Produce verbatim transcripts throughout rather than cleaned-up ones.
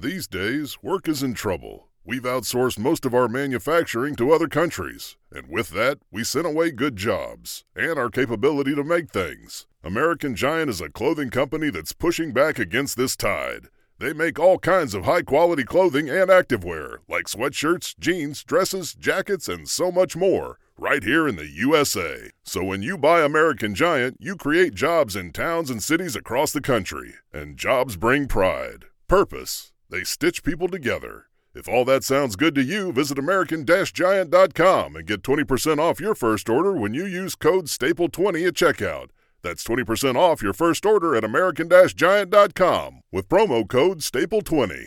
These days, work is in trouble. We've outsourced most of our manufacturing to other countries, and with that, we sent away good jobs and our capability to make things. American Giant is a clothing company that's pushing back against this tide. They make all kinds of high-quality clothing and activewear, like sweatshirts, jeans, dresses, jackets, and so much more, right here in the U S A. So when you buy American Giant, you create jobs in towns and cities across the country. And jobs bring pride, purpose. They stitch people together. If all that sounds good to you, visit American Giant dot com and get twenty percent off your first order when you use code staple twenty at checkout. That's twenty percent off your first order at American Giant dot com with promo code staple twenty.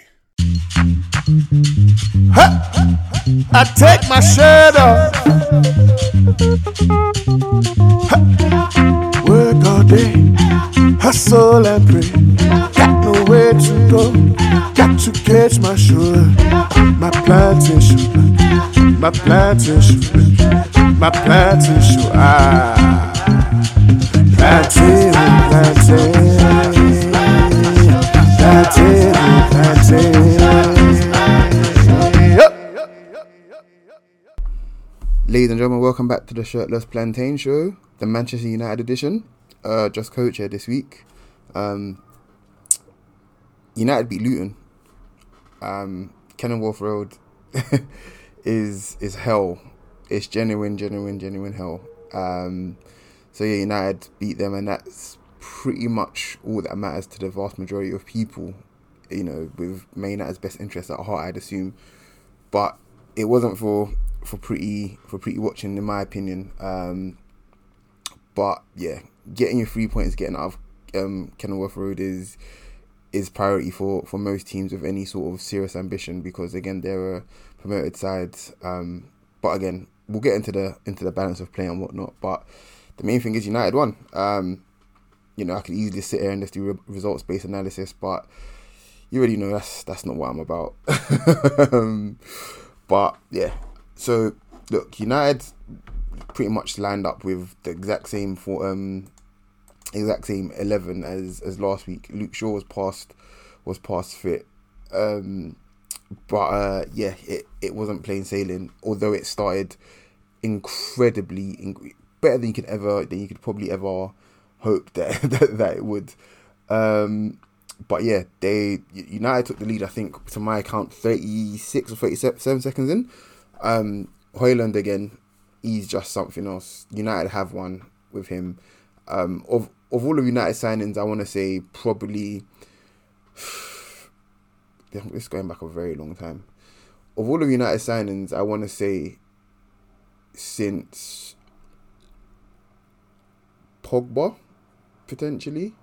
Ha! I take my shirt off. Ha! Work all day, hustle and pray. Got nowhere to go, got to catch my sugar. My plantation, my plantation, my plantation. Ah, plantain, plantain, plantain, plantain. Ladies and gentlemen, welcome back to the Shirtless Plantain Show, the Manchester United edition. Uh, just coach here this week. Um, United beat Luton. Um, Kenilworth Road is is hell. It's genuine, genuine, genuine hell. Um, so yeah, United beat them, and that's pretty much all that matters to the vast majority of people. You know, with Man United's best interests at heart, I'd assume. But it wasn't for for pretty for pretty watching, in my opinion. Um, but yeah, getting your three points, getting out of um, Kenilworth Road is is priority for, for most teams with any sort of serious ambition, because again, they're a promoted side. Um, but again, we'll get into the into the balance of play and whatnot. But the main thing is United won. Um, you know, I could easily sit here and just do re- results based analysis, but you already know that's that's not what I'm about. um, but yeah. So, look, United pretty much lined up with the exact same for um exact same eleven as, as last week. Luke Shaw was past was past fit, um, but uh, yeah, it, it wasn't plain sailing. Although it started incredibly inc- better than you could ever than you could probably ever hope that that, that it would. Um, but yeah, they United took the lead. I think to my account, thirty-six or thirty-seven seconds in. Um, Højlund again, he's just something else. United have one with him. Um, of of all of United signings, I want to say probably this is going back a very long time. Of all of United signings, I want to say since Pogba, potentially.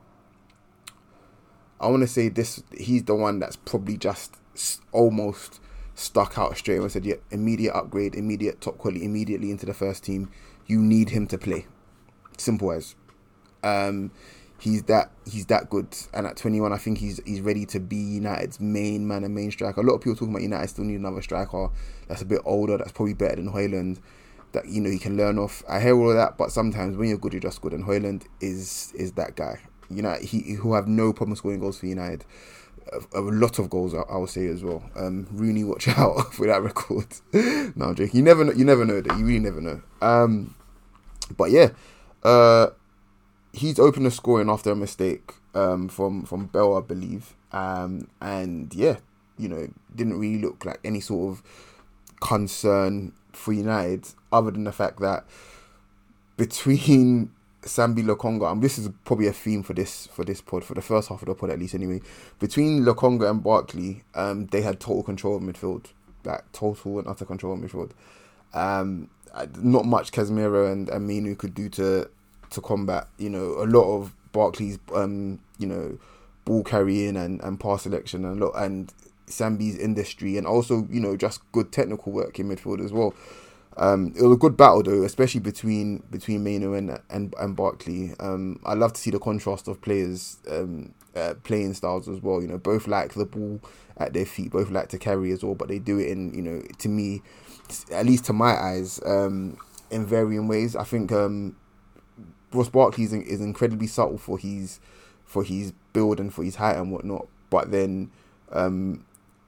I want to say this. He's the one that's probably just almost stuck out straight away and said, yeah, immediate upgrade, immediate top quality, immediately into the first team. You need him to play. Simple as. Um, he's that he's that good, and at twenty-one, I think he's he's ready to be United's main man and main striker. A lot of people talking about United still need another striker that's a bit older, that's probably better than Højlund, that you know he can learn off. I hear all of that, but sometimes when you're good, you're just good, and Højlund is is that guy. United, he who have no problem scoring goals for United. A, a lot of goals, I, I would say as well. Um, Rooney, watch out for that record. No, I'm joking. You never know. You never know that. You really never know. Um, but yeah, uh, he's opened the scoring after a mistake um, from from Bell, I believe. Um, and yeah, you know, didn't really look like any sort of concern for United, other than the fact that between Sambi Lokonga, and this is probably a theme for this for this pod, for the first half of the pod at least anyway, between Lokonga and Barkley, um, they had total control of midfield, like total and utter control of midfield. Um, not much Casemiro and, and Minu could do to to combat, you know, a lot of Barkley's, um, you know, ball carrying and, and pass selection and a lot, and Sambi's industry, and also, you know, just good technical work in midfield as well. Um, it was a good battle though, especially between between Maino and and, and Barkley. Um, I love to see the contrast of players um, uh, playing styles as well. You know, both like the ball at their feet, both like to carry as well, but they do it in, you know, to me, at least to my eyes, um, in varying ways. I think um, Ross Barkley is, is incredibly subtle for his for his build and for his height and whatnot, but then um,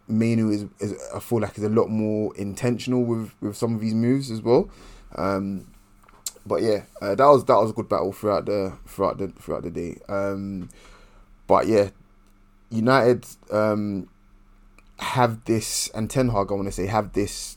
Mainu is, is I feel like is a lot more intentional with, with some of his moves as well. Um, but yeah, uh, that was that was a good battle throughout the throughout the throughout the day. Um, but yeah, United um, have this, and Ten Hag, I want to say, have this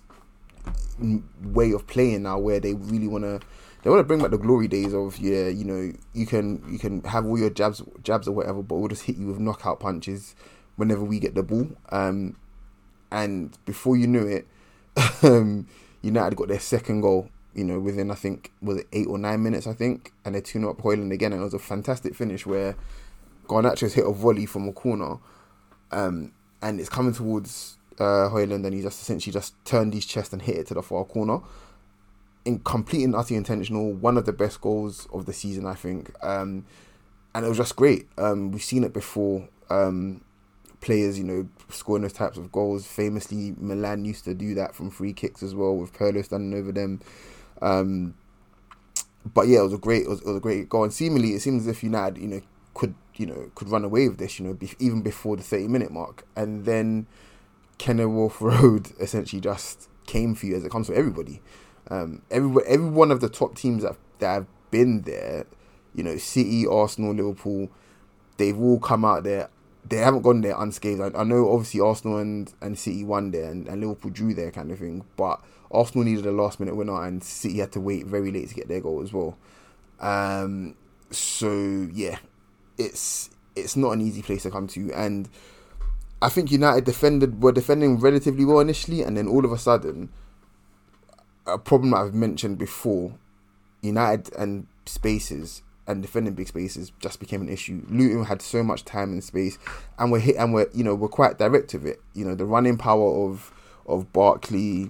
way of playing now where they really want to they want to bring back the glory days of, yeah, you know, you can you can have all your jabs jabs or whatever, but we'll just hit you with knockout punches whenever we get the ball. Um, and before you knew it, um, United got their second goal, you know, within, I think, was it eight or nine minutes, I think, and they're two nil up Højlund again, and it was a fantastic finish where Garnacho's hit a volley from a corner, um, and it's coming towards uh, Højlund, and he just essentially just turned his chest and hit it to the far corner. In complete and utterly intentional, one of the best goals of the season, I think, um, and it was just great. Um, we've seen it before. Um, players, you know, scoring those types of goals. Famously, Milan used to do that from free kicks as well, with Pirlo standing over them. Um, but yeah, it was a great, it was, it was a great goal. And seemingly, it seems as if United, you know, could, you know, could run away with this, you know, be, even before the thirty minute mark. And then Kenilworth Road essentially just came for you, as it comes for everybody. Um, every every one of the top teams that that have been there, you know, City, Arsenal, Liverpool, they've all come out there. They haven't gone there unscathed. I, I know obviously Arsenal and, and City won there, and, and Liverpool drew there, kind of thing. But Arsenal needed a last minute winner, and City had to wait very late to get their goal as well. Um, so yeah, it's it's not an easy place to come to, and I think United defended were defending relatively well initially, and then all of a sudden, a problem that I've mentioned before, United and spaces and defending big spaces just became an issue. Luton had so much time and space, and we're hit, and we're you know we're quite direct with it. You know, the running power of of Barkley,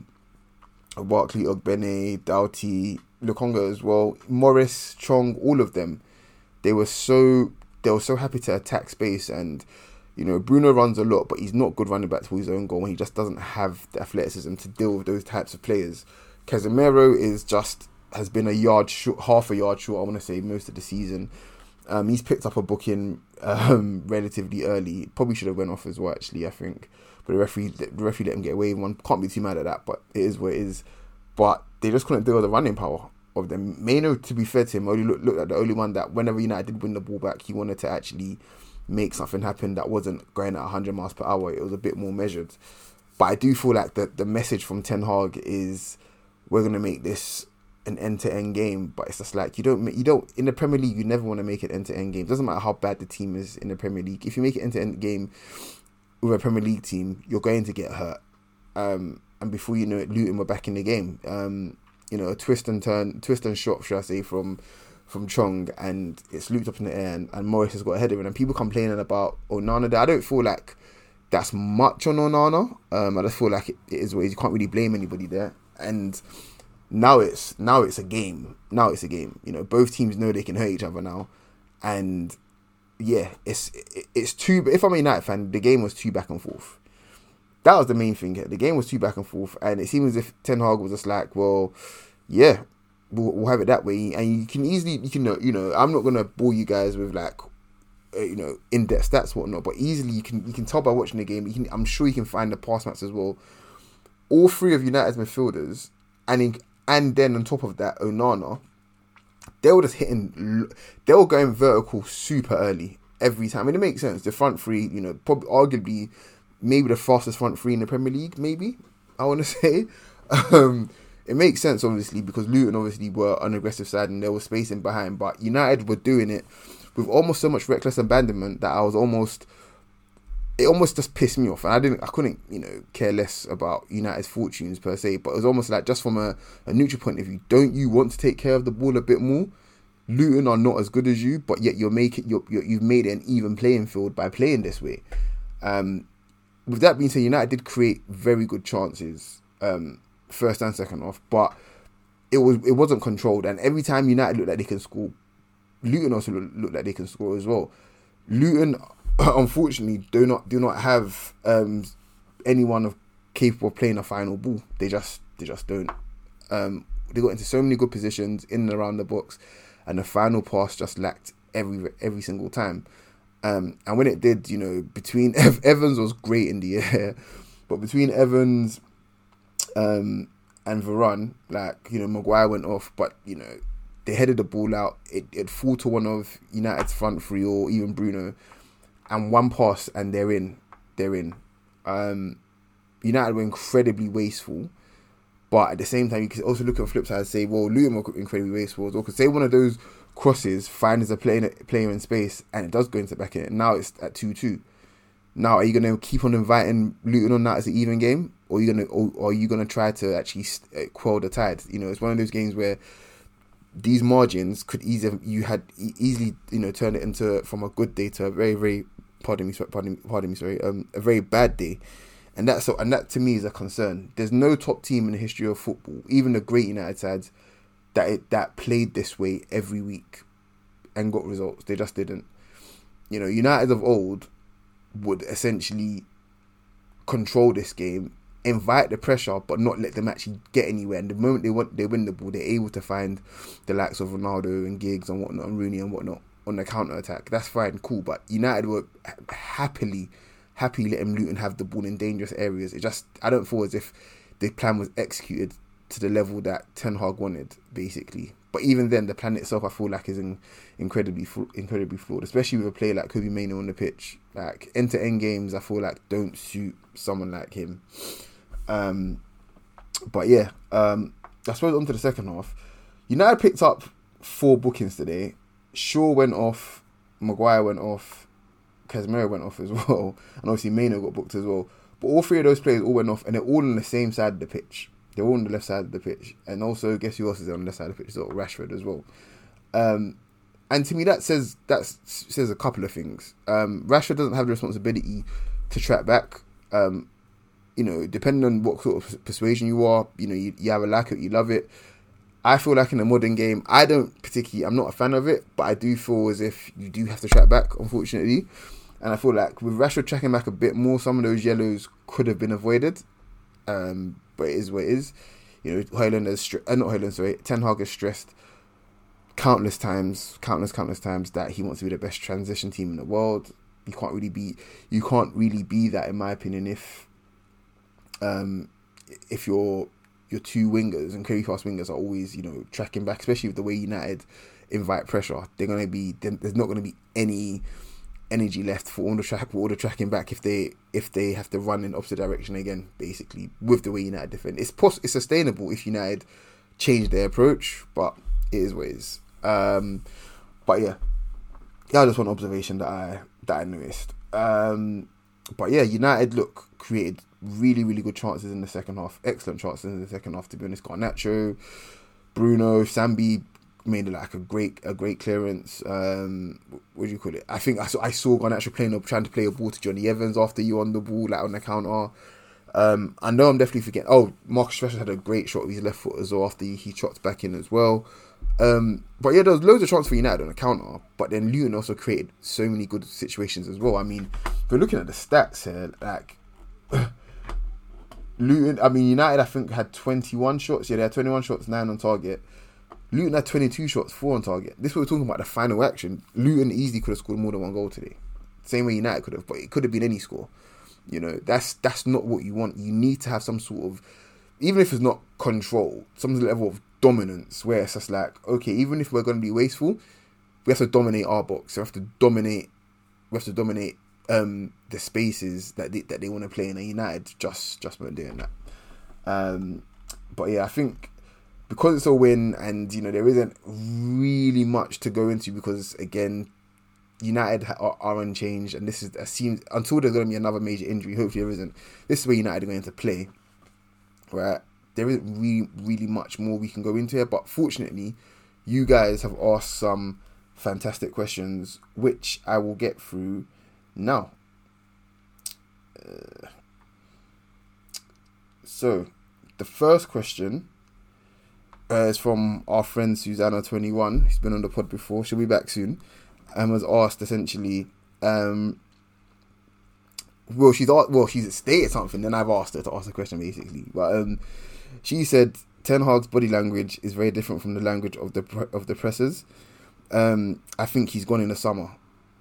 of Barkley, Ogbene, Doughty, Lukonga as well, Morris, Chong, all of them. They were so they were so happy to attack space, and you know Bruno runs a lot, but he's not good running back to his own goal. He just doesn't have the athleticism to deal with those types of players. Casemiro is just has been a yard short, half a yard short, I want to say, most of the season. Um, he's picked up a booking um, relatively early. Probably should have went off as well, actually, I think. But the referee, the referee let him get away with one. Can't be too mad at that, but it is what it is. But they just couldn't deal with the running power of them. Maino, to be fair to him, only looked, looked like the only one that whenever United did win the ball back, he wanted to actually make something happen that wasn't going at one hundred miles per hour. It was a bit more measured. But I do feel like the, the message from Ten Hag is, we're going to make this an end-to-end game, but it's just like you don't you don't in the Premier League you never want to make it end-to-end game. It doesn't matter how bad the team is in the Premier League. If you make it end-to-end game with a Premier League team, you're going to get hurt. Um, and before you know it, Luton were back in the game. Um, you know, a twist and turn, twist and shot, should I say, from from Chong, and it's looped up in the air, and, and Morris has got a header in, and people complaining about Onana there. I don't feel like that's much on Onana. Um, I just feel like it, it is what it is. You can't really blame anybody there, and Now it's now it's a game. Now it's a game. You know, both teams know they can hurt each other now, and yeah, it's it's too. If I'm a United fan, the game was too back and forth. That was the main thing here. The game was too back and forth, and it seems as if Ten Hag was just like, well, yeah, we'll, we'll have it that way, and you can easily, you can know, you know, I'm not gonna bore you guys with like, uh, you know, in-depth stats and whatnot, but easily you can you can tell by watching the game. You can, I'm sure you can find the pass maps as well. All three of United's midfielders, and in, and then on top of that, Onana, they were just hitting, they were going vertical super early every time. I mean, it makes sense. The front three, you know, probably arguably maybe the fastest front three in the Premier League, maybe, I want to say. Um, it makes sense, obviously, because Luton obviously were an aggressive side and there was spacing behind, but United were doing it with almost so much reckless abandonment that I was almost, it almost just pissed me off, and I didn't, I couldn't, you know, care less about United's fortunes per se, but it was almost like, just from a, a neutral point of view, don't you want to take care of the ball a bit more? Luton are not as good as you, but yet you're making, you're, you're, you've made it an even playing field by playing this way. Um, with that being said, United did create very good chances, um, first and second half, but it was it wasn't controlled, and every time United looked like they can score, Luton also looked, looked like they can score as well. Luton, unfortunately, do not do not have um, anyone of capable of playing a final ball. They just they just don't. Um, they got into so many good positions in and around the box, and the final pass just lacked every every single time. Um, and when it did, you know, between Ev- Evans was great in the air, but between Evans um, and Varane, like, you know, Maguire went off, but, you know, they headed the ball out. It it fall to one of United's front three or even Bruno, and one pass and they're in. They're in. Um, United were incredibly wasteful, but at the same time, you can also look at the flip side and say, well, Luton were incredibly wasteful as well, because say one of those crosses finds a player, player in space and it does go into the back of it. Now it's at two two. Now, are you going to keep on inviting Luton on that as an even game, or are you going to, or, or are you going to try to actually quell the tide? You know, it's one of those games where these margins could easily, you had easily, you know, turn it into, from a good day to a very, very, pardon me, pardon, pardon me, sorry, um, a very bad day. And that's so, and that to me is a concern. There's no top team in the history of football, even the great United sides, that it, that played this way every week and got results. They just didn't. You know, United of old would essentially control this game, invite the pressure, but not let them actually get anywhere. And the moment they want, they win the ball, they're able to find the likes of Ronaldo and Giggs and whatnot, and Rooney and whatnot on the counter attack. That's fine, cool. But United were happily. happy letting Luton have the ball in dangerous areas. It just, I don't feel as if the plan was executed to the level that Ten Hag wanted, basically. But even then, the plan itself, I feel like, is in, incredibly incredibly flawed, especially with a player like Kobe Mainoo on the pitch. Like, end-to-end games, I feel like, don't suit someone like him. Um, but yeah, um, I suppose on to the second half. United picked up four bookings today. Shaw went off, Maguire went off, Casemiro went off as well, and obviously Mainoo got booked as well. But all three of those players all went off, and they're all on the same side of the pitch. They're all on the left side of the pitch. And also, guess who else is on the left side of the pitch? So Rashford as well. Um, and to me, that says that says a couple of things. Um, Rashford doesn't have the responsibility to track back. Um, you know, depending on what sort of persuasion you are, you know, you, you either like it, you love it. I feel like in a modern game, I don't particularly, I'm not a fan of it, but I do feel as if you do have to track back, unfortunately. And I feel like with Rashford tracking back a bit more, some of those yellows could have been avoided. Um, but it is what it is. You know, Højlund has, stre- uh, not Højlund, sorry, Ten Hag has stressed countless times, countless, countless times that he wants to be the best transition team in the world. You can't really be, you can't really be that, in my opinion, if, um, if you're, your two wingers and very fast wingers are always, you know, tracking back, especially with the way United invite pressure. They're going to be, there's not going to be any energy left for all the track, for all the tracking back if they if they have to run in opposite direction again. Basically, with the way United defend, it's poss- it's sustainable if United change their approach, but it is what it is. Um, but yeah, that was just one observation that I that I noticed. Um, but yeah, United look created really really good chances in the second half, excellent chances in the second half. To be honest, Garnacho, Bruno, Sambi made like a great a great clearance. Um, what do you call it? I think I saw I saw Garnacho playing up, trying to play a ball to Johnny Evans after you on the ball, like on the counter. Um, I know I'm definitely forgetting. Oh, Marcus Rashford had a great shot with his left foot as well after he, he shot back in as well. Um, but yeah, there was loads of chances for United on the counter. But then Luton also created so many good situations as well. I mean, if we're looking at the stats here, like Luton, I mean United, I think had twenty-one shots. Yeah, they had twenty-one shots, nine on target. Luton had twenty-two shots, four on target. This is what we're talking about, the final action. Luton easily could have scored more than one goal today. Same way United could have, but it could have been any score. You know, that's that's not what you want. You need to have some sort of, even if it's not control, some level of dominance where it's just like, okay, even if we're going to be wasteful, we have to dominate our box. We have to dominate. We have to dominate um, the spaces that they, that they want to play in. And United just just weren't doing that. Um, but yeah, I think because it's a win, and you know there isn't really much to go into because again, United are, are unchanged, and this is a seems until there's going to be another major injury. Hopefully there isn't. This is where United are going to play. Right, there isn't really really much more we can go into here, but fortunately, you guys have asked some fantastic questions, which I will get through now. Uh, so, the first question uh, is from our friend Susanna twenty-one. Who's been on the pod before. She'll be back soon. And was asked essentially, um, well, she's asked, well, she's stated something. Then I've asked her to ask a question basically. But um, she said Ten Hag's body language is very different from the language of the of the pressers. Um, I think he's gone in the summer.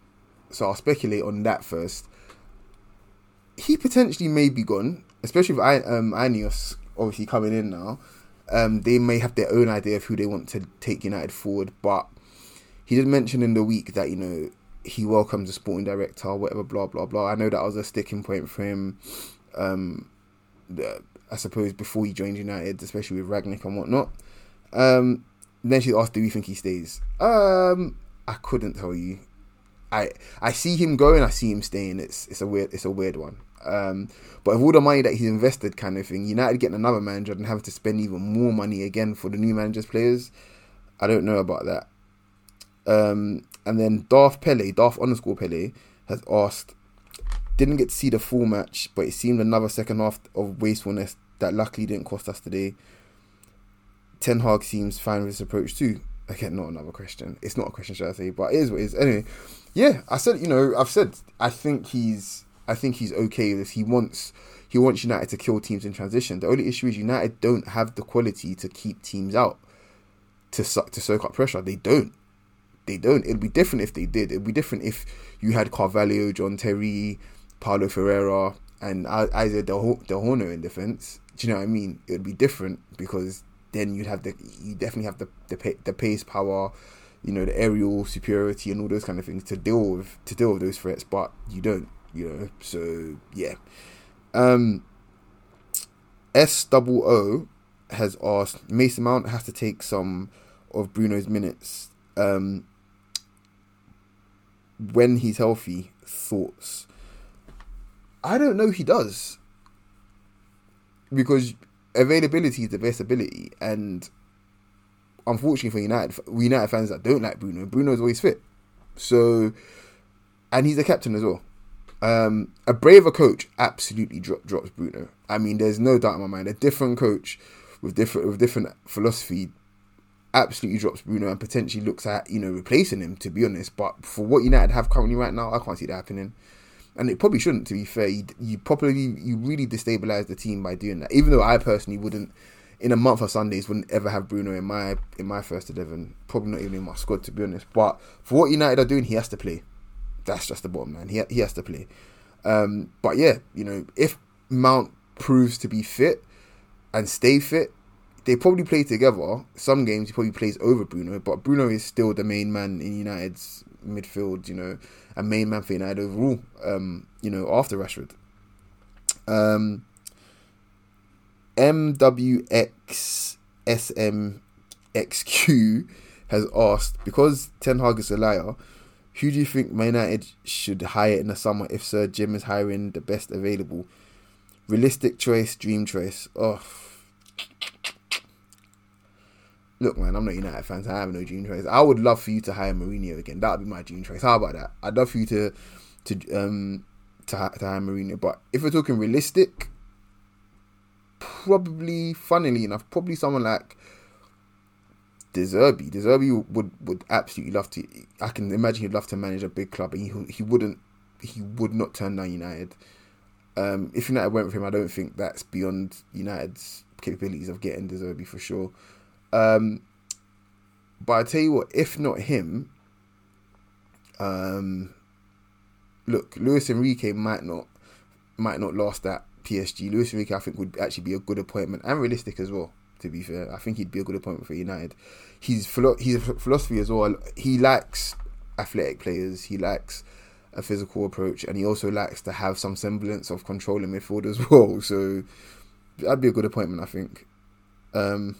So I'll speculate on that first. He potentially may be gone, especially with I, um, Ineos obviously coming in now. Um, they may have their own idea of who they want to take United forward, but he did mention in the week that, you know, he welcomes the sporting director, whatever, blah, blah, blah. I know that was a sticking point for him, um, the, I suppose, before he joined United, especially with Rangnick and whatnot. Um, then she asked, do we think he stays? Um, I couldn't tell you. I I see him going, I see him staying. It's it's a weird it's a weird one. Um, but with all the money that he's invested, kind of thing, United getting another manager and having to spend even more money again for the new managers' players, I don't know about that. Um, and then Darth Pele, Darth underscore Pele, has asked, didn't get to see the full match, but it seemed another second half of wastefulness that luckily didn't cost us today. Ten Hag seems fine with this approach too. Again, not another question. It's not a question, should I say, but it is what it is. Anyway, yeah, I said, you know, I've said, I think he's, I think he's okay with this. He wants, he wants United to kill teams in transition. The only issue is United don't have the quality to keep teams out, to suck, to soak up pressure. They don't. They don't. It'd be different if they did. It'd be different if you had Carvalho, John Terry, Paulo Ferreira, and Isaiah Del, Del Horno in defence. Do you know what I mean? It would be different because then you'd have the, you definitely have the the, the pace, power, you know, the aerial superiority and all those kind of things to deal with to deal with those threats. But you don't, you know. So yeah. Um. S O O has asked, Mason Mount has to take some of Bruno's minutes. Um. When he's healthy, thoughts? I don't know. He does, because availability is the best ability, and unfortunately for United, United fans that don't like Bruno, Bruno's always fit. So, and he's a captain as well. Um, a braver coach absolutely dro- drops Bruno. I mean, there's no doubt in my mind. A different coach with different with different philosophy absolutely drops Bruno and potentially looks at, you know, replacing him, to be honest. But for what United have currently right now, I can't see that happening. And it probably shouldn't, to be fair. You, you probably, you really destabilise the team by doing that. Even though I personally wouldn't, in a month of Sundays, wouldn't ever have Bruno in my in my first eleven. Probably not even in my squad, to be honest. But for what United are doing, he has to play. That's just the bottom line. He, he has to play. Um, but yeah, you know, if Mount proves to be fit and stay fit, they probably play together. Some games he probably plays over Bruno, but Bruno is still the main man in United's midfield, you know, a main man for United overall, um, you know, after Rashford. Um, M W X S M X Q has asked, because Ten Hag is a liar, who do you think Man United should hire in the summer if Sir Jim is hiring the best available? Realistic choice, dream choice. Oh, look, man, I'm not United fans. I have no dream choice. I would love for you to hire Mourinho again. That would be my dream choice. How about that? I'd love for you to to um to, to hire Mourinho. But if we're talking realistic, probably, funnily enough, probably someone like De Zerbi. De Zerbi would would absolutely love to. I can imagine he'd love to manage a big club, and he he wouldn't. He would not turn down United. Um, if United went with him, I don't think that's beyond United's capabilities of getting De Zerbi for sure. Um, but I tell you what, if not him, um, look, Luis Enrique might not might not last at P S G. Luis Enrique, I think, would actually be a good appointment and realistic as well. To be fair, I think he'd be a good appointment for United. His philo- his philosophy as well. He likes athletic players. He likes a physical approach, and he also likes to have some semblance of control in midfield as well. So that'd be a good appointment, I think. Um,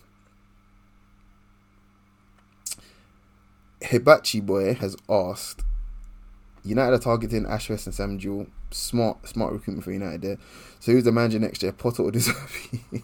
Hibachi Boy has asked, United are targeting Ashworth and Sam Jewell. Smart, smart recruitment for United there. So who's the manager next year, Potter or De Zerbi?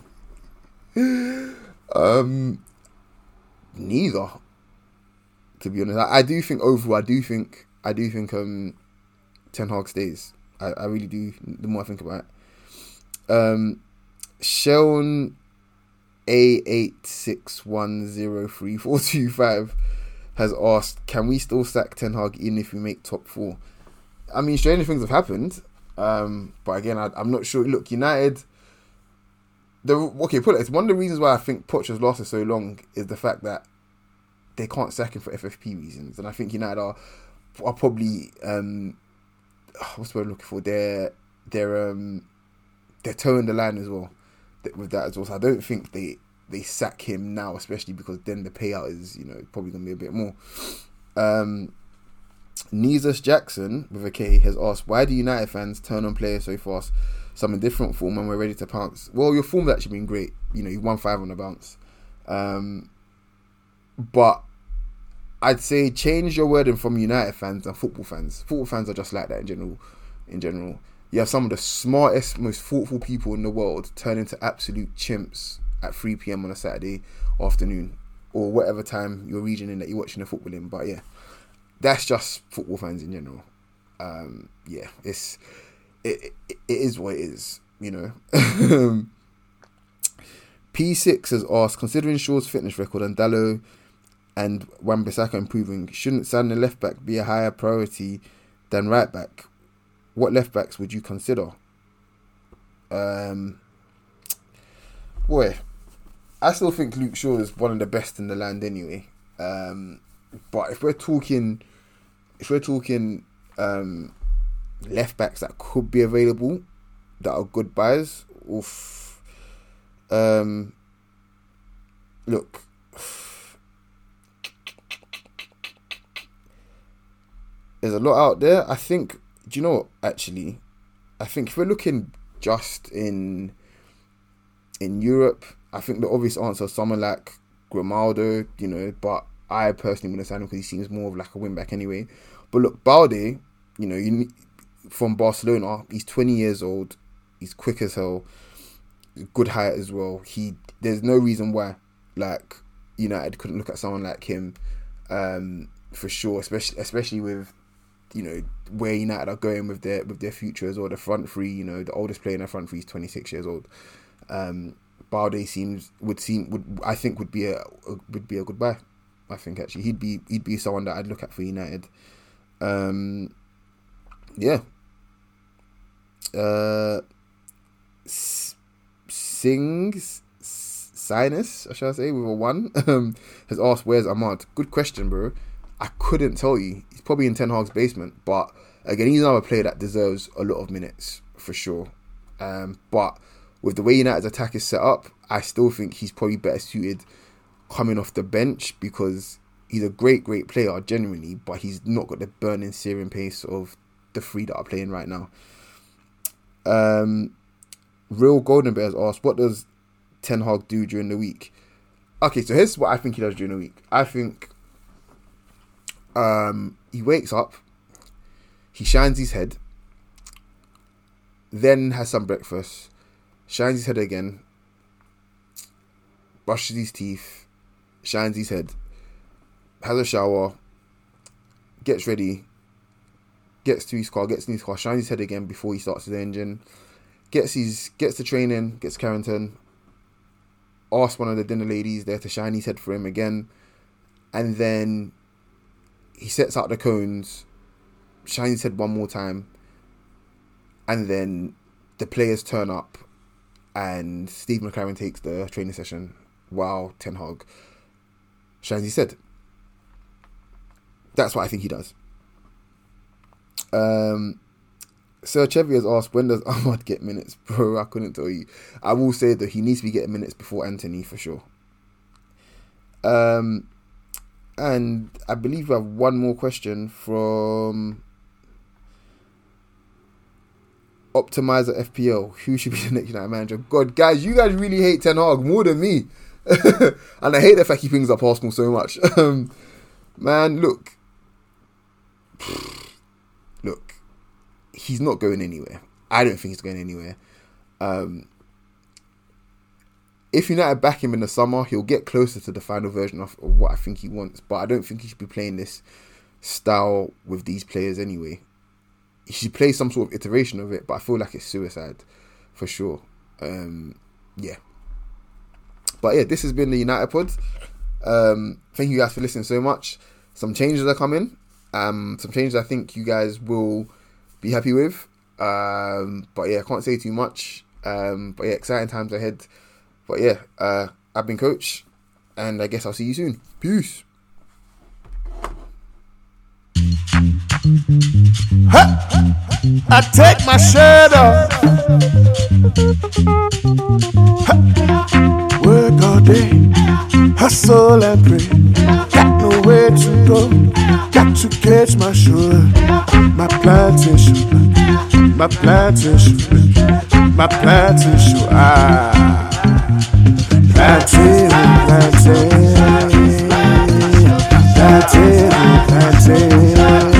um, neither. To be honest, I, I do think overall, I do think, I do think um, Ten Hag stays. I, I really do. The more I think about it, um, Sheln A eight six one zero three four two five has asked, can we still sack Ten Hag even if we make top four? I mean, strange things have happened, um, but again, I, I'm not sure. Look, United. The okay, put it. It's one of the reasons why I think Poch has lasted so long is the fact that they can't sack him for F F P reasons, and I think United are are probably um, what's the word I'm looking for? They're they're um, they're towing the line as well with that as well. So I don't think they they sack him now, especially because then the payout is, you know, probably gonna be a bit more. Um, Neezus Jackson with a K has asked, why do United fans turn on players so fast? Some in different form and we're ready to pounce. Well, your form's actually been great. You know, you won five on the bounce. Um, but I'd say change your wording from United fans and football fans. Football fans are just like that in general. In general, you have some of the smartest, most thoughtful people in the world turn into absolute chimps at three p.m. on a Saturday afternoon or whatever time your region in that you're watching the football in. But yeah, that's just football fans in general. Um, yeah, it's it, it it is what it is, you know. P six has asked, considering Shaw's fitness record and Dalot and Wan-Bissaka improving, shouldn't signing a left back be a higher priority than right back? What left backs would you consider? Um, boy, I still think Luke Shaw is one of the best in the land anyway. Um, but if we're talking, if we're talking um, left backs that could be available, that are good buys, oof. Um, look, there's a lot out there. I think, do you know what, actually, I think if we're looking just in in Europe, I think the obvious answer is someone like Grimaldo, you know, but I personally want to sign him because he seems more of like a wing back anyway. But look, Balde, you know, you, from Barcelona, he's twenty years old, he's quick as hell, good height as well. He there's no reason why like United couldn't look at someone like him, um, for sure. Especially especially with, you know, where United are going with their with their future as well. The front three, you know, the oldest player in the front three is twenty-six years old. Um, Balde seems would seem would I think would be a, a would be a good buy. I think actually he'd be he'd be someone that I'd look at for United. Um, yeah. Uh. Sings Sinus, shall I say, with a one, um, has asked, where's Ahmad? Good question, bro. I couldn't tell you. He's probably in Ten Hag's basement, but again, he's another player that deserves a lot of minutes for sure. Um, but with the way United's attack is set up, I still think he's probably better suited coming off the bench because he's a great, great player, genuinely, but he's not got the burning, searing pace of the three that are playing right now. Um. Real Golden Bears asked, what does Ten Hag do during the week? Okay, so here's what I think he does during the week. I think um, he wakes up, he shines his head, then has some breakfast, shines his head again, brushes his teeth, shines his head, has a shower, gets ready, gets to his car, gets in his car, shines his head again before he starts the engine, Gets his gets to training, gets Carrington, asks one of the dinner ladies there to shine his head for him again, and then he sets out the cones, shines his head one more time, and then the players turn up, and Steve McLaren takes the training session while Ten Hag shines his head. That's what I think he does. Um. Sir Chevy has asked, when does Ahmad get minutes? Bro, I couldn't tell you. I will say that he needs to be getting minutes before Anthony, for sure. Um, and I believe we have one more question from Optimizer F P L. Who should be the next United manager? God, guys, you guys really hate Ten Hag more than me. And I hate the fact he brings up Arsenal so much. Um, man, look. Look. He's not going anywhere. I don't think he's going anywhere. Um, if United back him in the summer, he'll get closer to the final version of, of what I think he wants. But I don't think he should be playing this style with these players anyway. He should play some sort of iteration of it, but I feel like it's suicide for sure. Um, yeah. But yeah, this has been the United Pod. Um, thank you guys for listening so much. Some changes are coming. Um, some changes I think you guys will be happy with. Um, but yeah, I can't say too much. Um, but yeah, exciting times ahead. But yeah, uh, I've been Coach, and I guess I'll see you soon. Peace. I take my shirt off. Work all day, hustle and pray. Got nowhere to go, got to catch my sugar. My plantation, my plantation, my plantation. Ah, plantain, plantain, plantain, plantain.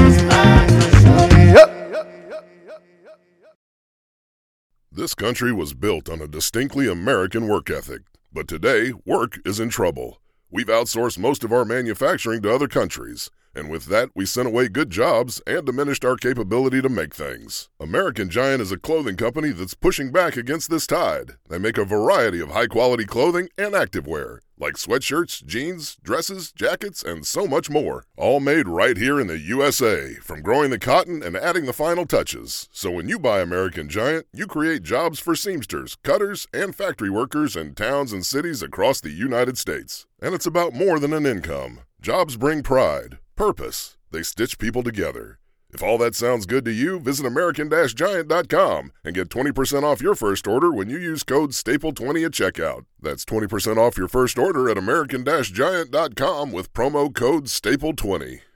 This country was built on a distinctly American work ethic, but today, work is in trouble. We've outsourced most of our manufacturing to other countries, and with that, we sent away good jobs and diminished our capability to make things. American Giant is a clothing company that's pushing back against this tide. They make a variety of high-quality clothing and activewear, like sweatshirts, jeans, dresses, jackets, and so much more. All made right here in the U S A, from growing the cotton and adding the final touches. So when you buy American Giant, you create jobs for seamsters, cutters, and factory workers in towns and cities across the United States. And it's about more than an income. Jobs bring pride, purpose. They stitch people together. If all that sounds good to you, visit American Giant dot com and get twenty percent off your first order when you use code staple twenty at checkout. That's twenty percent off your first order at American Giant dot com with promo code staple twenty.